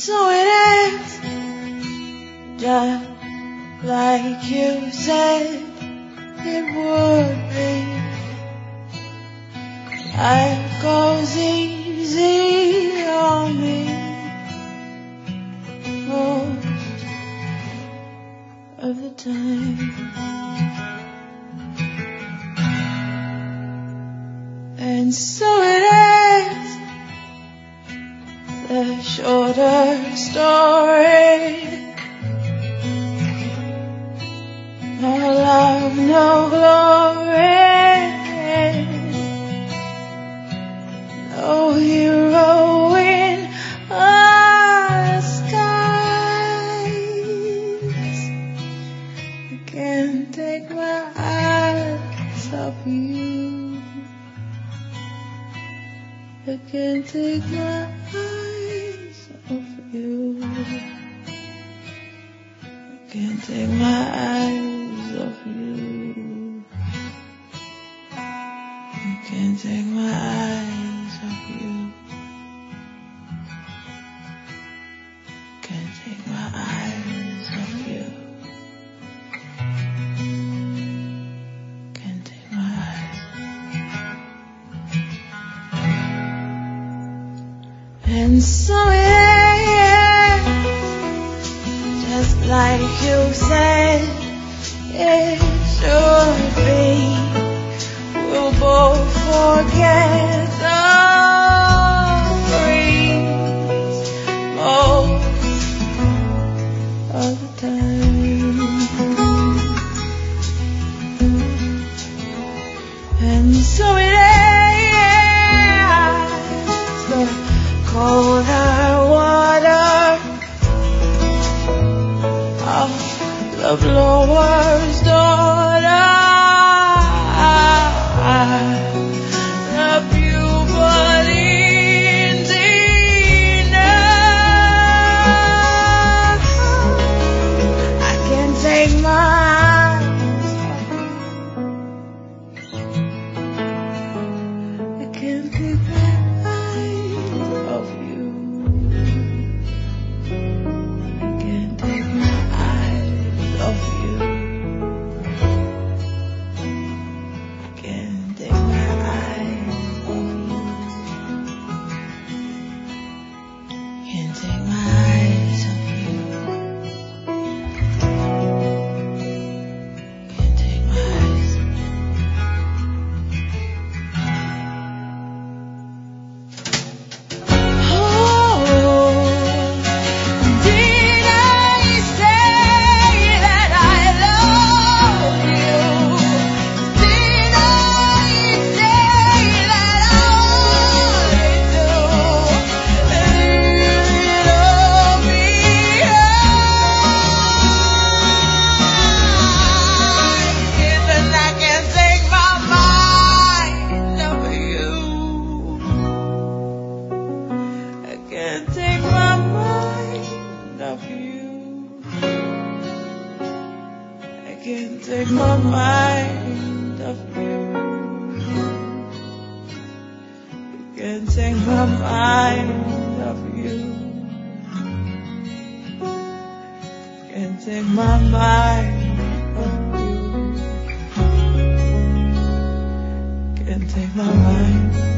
so it ends, just like you said it would be. Life goes easy on me most of the time. And so it ends, the shorter story. No love, no glory, no hero in the skies. I can't take my eyes off you. I can't take my eyes off you. I can't take my eyes off you. I can't take my eyes off you. Can't take my eyes off you. Can't take my eyes. And so it ends, just like you said it should be. We'll both forget the breeze most of the time. And so it ends, the colder water of the blower's daughter, the puberty Zena. I can't take my eyes off you. I can't take my eyes off you. I can't take my eyes off you. I can't take my eyes off you. Can't take my eyes off you. Can't take my eyes. Oh, did I say that I love you? Did I say that I wanted to? It'll be and I can't take my mind off you. I can't take my mind off you. I can't take my mind off you. I can't take my mind off you. Can't take my mind off you. Can't take my mind.